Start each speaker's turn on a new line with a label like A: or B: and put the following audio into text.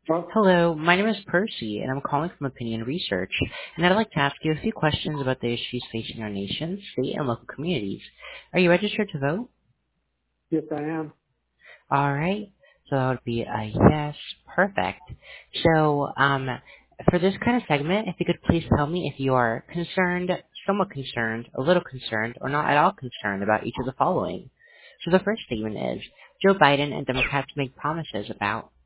A: Well,
B: Hello, my name is Percy, and I'm calling from Opinion Research, and I'd like to ask you a few questions about the issues facing our nation, state, and local communities. Are you registered to vote?
A: yes, I am.
B: All right, so that would be a yes. Perfect. So, for this kind of segment, if you could please tell me if you are concerned, somewhat concerned, a little concerned, or not at all concerned about each of the following. So the first statement is, Joe Biden and Democrats make promises about